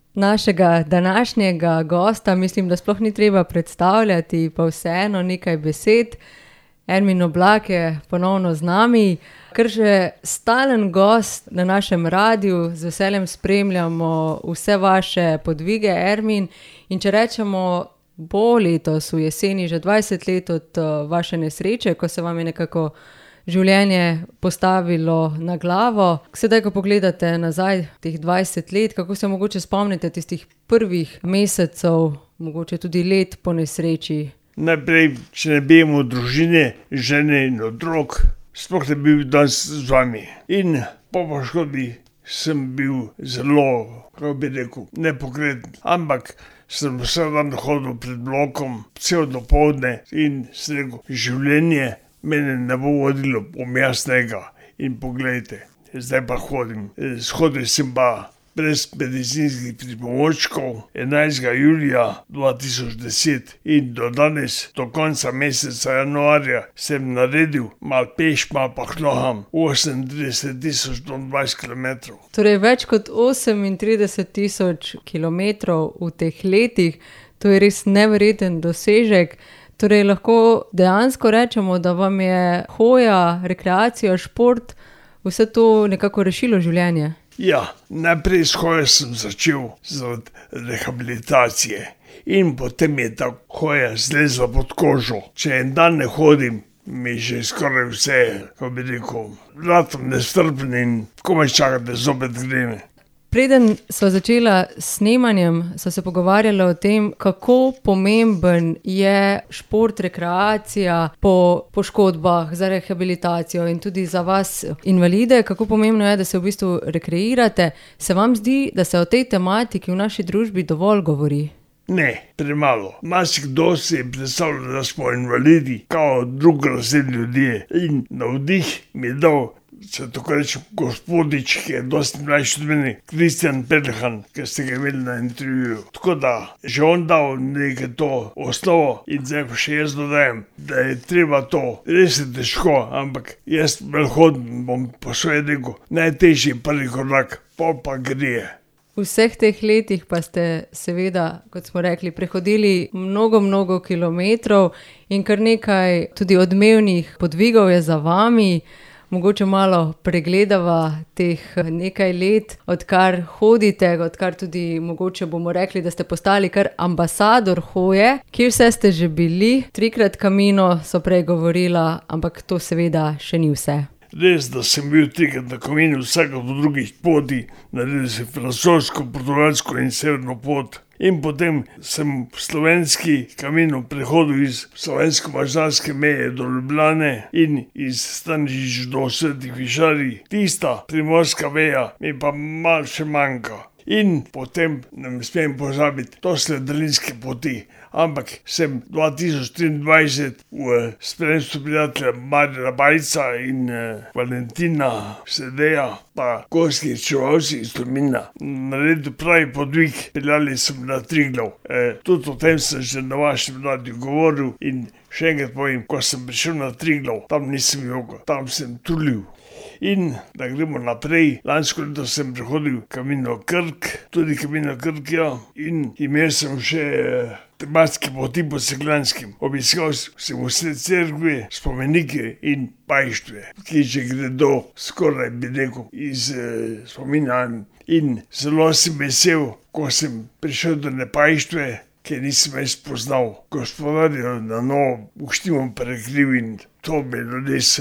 našega današnjega gosta mislim, da sploh ni treba predstavljati, pa vseeno nekaj besed. Ermin Oblak je ponovno z nami, kar že stalen gost na našem radiu, z veseljem spremljamo vse vaše podvige, Ermin. In če rečemo, bo letos v jeseni že 20 let od vaše nesreče, ko se vam je nekako življenje postavilo na glavo. Sedaj, ko pogledate nazaj teh 20 let, kako se mogoče spomnite tistih prvih mesecev, mogoče tudi let po nesreči? Najprej, če ne bi imel družine, žene in otrok, sploh ne bi bil danes z vami. In po poškodbi sem bil zelo, kako bi rekel, nepokreten, ampak sem vsak dan hodil pred blokom, cel dopoldne in sem rekel, življenje mene ne bo vodilo pomjasnega. In poglejte, zdaj pa hodim. Shodil sem pa brez medicinskih pripomočkov 11. julija 2010 in do danes, do konca meseca januarja, sem naredil mal peš, mal pa hloham 38.020 kilometrov. Torej več kot 38.000 kilometrov v teh letih, to je res neverjeten dosežek. Torej lahko dejansko rečemo, da vam je hoja, rekreacija, šport, vse to nekako rešilo življenje? Ja, najprej s hojo sem začel z rehabilitacije in potem je ta hoja zlezla pod kožo. Če en dan ne hodim, mi že skoraj vse, kako bi rekel, ratam nestrpen in komaj čakam, da zopet grem. Preden sva začela s snemanjem, sva se pogovarjala o tem, kako pomemben je šport, rekreacija po poškodbah, za rehabilitacijo in tudi za vas invalide, kako pomembno je, da se v bistvu rekreirate. Se vam zdi, da se o tej tematiki v naši družbi dovolj govori? Ne, premalo. Marsikdo si je predstavljal, da smo invalidi, kao drugorazredni ljudje. In navdih mi je dal, če tako rečem, gospodič, ki je dosti mlajši od mene, Kristjan Peljhan, ki ste ga imeli na intervjuju. Tako da, že on dal nekaj to osnovo in zdaj pa še jaz dodajam, da je treba to. Res je težko, ampak jaz bolj hodim, bom po svoje rekel, najtežji prvi korak, pa gre. V vseh teh letih pa ste seveda, kot smo rekli, prehodili mnogo kilometrov in kar nekaj tudi odmevnih podvigov je za vami. Mogoče malo pregledava teh nekaj let, odkar hodite, odkar tudi mogoče bomo rekli, da ste postali kar ambasador hoje. Kje vse ste že bili? 3-krat Camino so prej govorila, ampak to seveda še ni vse. Res, da sem bil 3-krat na Caminu, vsaka po drugih poti, naredil sem francosko, portugalsko in severno pot. In potem sem v slovenski Camino prehodil iz slovensko-mađarske meje do Ljubljane in iz Stanišić do Svetih Višarij. Tista primorska veja mi pa malo še manjka. In potem, ne smem pozabiti, to so daljinske poti. Ampak sem 2023 v spremstvu prijatelja Marjana Bajca in Valentina Sedeja, pa gorski reševalci iz Tolmina, naredil pravi podvig, peljali sem na Triglav. Tudi o tem sem že na vašem radiju govoril in še enkrat povem, ko sem prišel na Triglav, tam nisem jokal, tam sem tulil. In da gremo naprej, lansko leto sem prehodil Camino Krk, tudi Camino Krk, ja, in imel sem še tematske poti po Cegljanskem. Obiskal sem vse cerkve, spomenike in bajštve, ki že gredo skoraj, bi rekel, iz spomina. In zelo sem vesel, ko sem prišel do bajštve, ker nisem več poznal gospodarja na novo, uštimom prekril in to bi res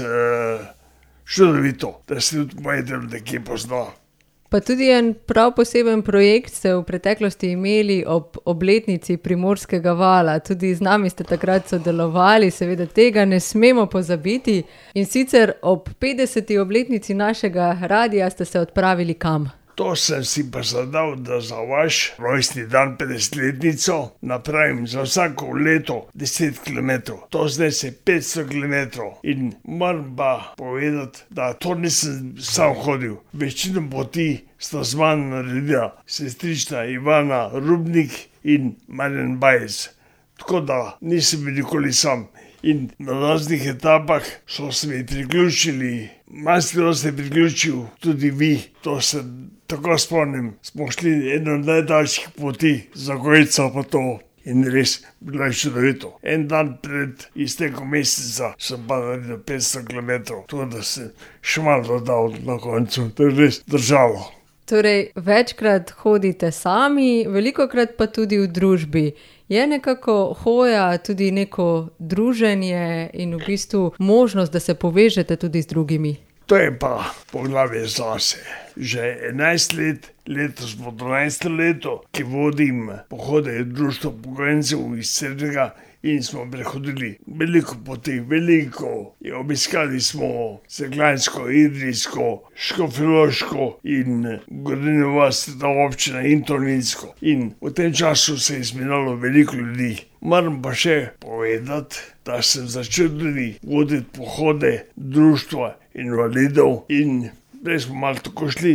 čudovito, da se tudi moje delo nekje pozna. Pa tudi en prav poseben projekt ste v preteklosti imeli ob obletnici Primorskega vala. Tudi z nami ste takrat sodelovali, seveda tega ne smemo pozabiti. In sicer ob 50. obletnici našega radia ste se odpravili kam? To sem si pa zadal, da za vaš rojstni dan 50-letnico napravim za vsako leto 10 kilometrov. To zdaj se 500 kilometrov. In moram pa povedati, da to nisem sam hodil. Večino poti sta z mano naredila sestrična Ivana Rubnik in Marjan Bajec. Tako da nisem bil nikoli sam. In na raznih etapah so se mi priključili, marsikdo se je priključil, tudi vi. To se tako spomnim, smo šli eno najdaljših poti za Gojca pa to. In res bilo je čudovito. En dan pred iztekom meseca sem pa naredil 500 km, to da sem še malo dodal na koncu, to je res držalo. Torej, večkrat hodite sami, velikokrat pa tudi v družbi. Je nekako hoja tudi neko druženje in v bistvu možnost, da se povežete tudi z drugimi? To je pa poglavje zase. Že 11 let, letos bo 12. leto, ki vodim pohode Društva upokojencev iz Cerknega in smo prehodili veliko poti, veliko. Obiskali smo Cerkljansko, Idrijsko, Škofjeloško in Gorenjo vas, ta občina in Tolminsko. In v tem času se je izmenjalo veliko ljudi. Moram pa še povedati, da sem začel tudi voditi pohode Društva invalidov in prej smo malo tako šli.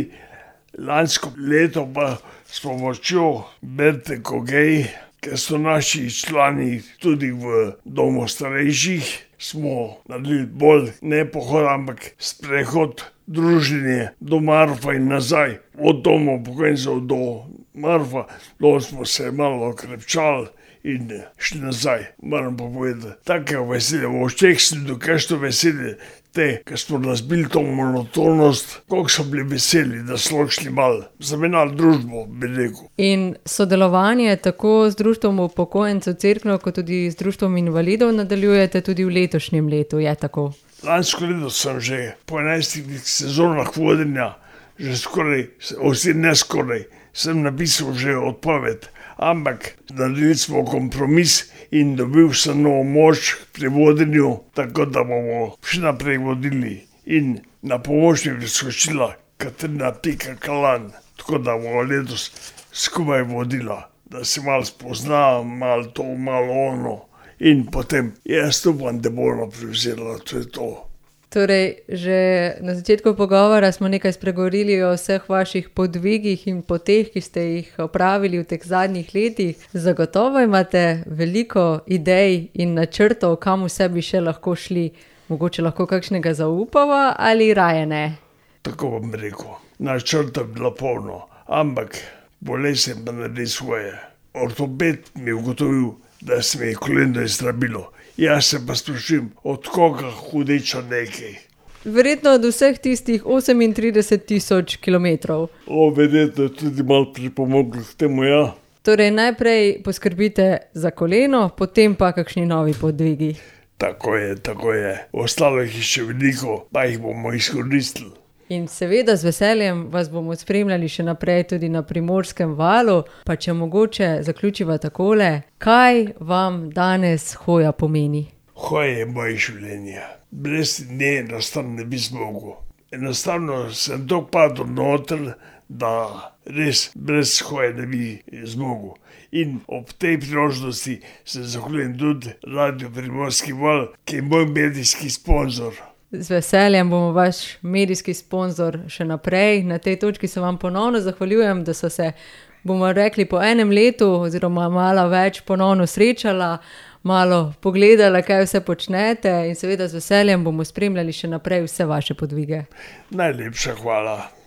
Lansko leto pa s pomočjo Berte Kogej, ker so naši člani tudi v domu starejših, smo naredili bolj ne pohod, ampak sprehod, druženje do Marfa in nazaj. Od doma upokojencev do Marfa, dol smo se malo krepčali in šli nazaj. Moram pa povedati, tako veselje, v očeh sem dokaj što veselje, ker smo razbili to monotonost, koliko so bili veseli, da so šli malo zamenjali družbo, bi rekel. In sodelovanje tako z Društvom upokojencev Cerkno, kot tudi z Društvom invalidov nadaljujete tudi v letošnjem letu, je tako? Lansko leto sem že po 11 sezonah vodenja, že skoraj, ne skoraj, sem napisal že odpoved. Ampak naredili smo kompromis in dobil sem novo moč pri vodenju, tako da bomo še naprej vodili. In na pomoč mi je priskočila Katarina Kalan, tako da bomo letos skupaj vodila, da se malo spozna, malo to, malo ono. In potem jaz upam, da bomo prevzela, to je to. Torej, že na začetku pogovora smo nekaj spregovorili o vseh vaših podvigih in poteh, ki ste jih opravili v teh zadnjih letih. Zagotovo imate veliko idej in načrtov, kam vse bi še lahko šli. Mogoče lahko kakšnega zaupava ali raje ne? Tako bom rekel, načrtov je bilo polno, ampak bolezen pa naredi svoje. Ortoped mi je ugotovil, da se mi je koleno iztrabilo. Jaz se pa sprašujem, od koga hudeča nekaj. Verjetno od vseh tistih 38.000 kilometrov. Verjetno je tudi malo pripomoglo k temu, ja. Torej, najprej poskrbite za koleno, potem pa kakšni novi podvigi. Tako je. Ostalo jih je še veliko, pa jih bomo izkoristili. In seveda z veseljem vas bomo spremljali še naprej tudi na Primorskem valu, pa če mogoče zaključiva takole, kaj vam danes hoja pomeni? Hoja je moje življenje. Brez nje enostavno ne bi zmogel. Enostavno sem tako padel noter, da res brez hoje ne bi zmogel. In ob tej priložnosti se zahvaljujem tudi Radio Primorski val, ki je moj medijski sponzor. Z veseljem bomo vaš medijski sponzor še naprej. Na tej točki se vam ponovno zahvaljujem, da so se, bomo rekli, po enem letu oziroma malo več ponovno srečala, malo pogledala, kaj vse počnete in seveda z veseljem bomo spremljali še naprej vse vaše podvige. Najlepša hvala.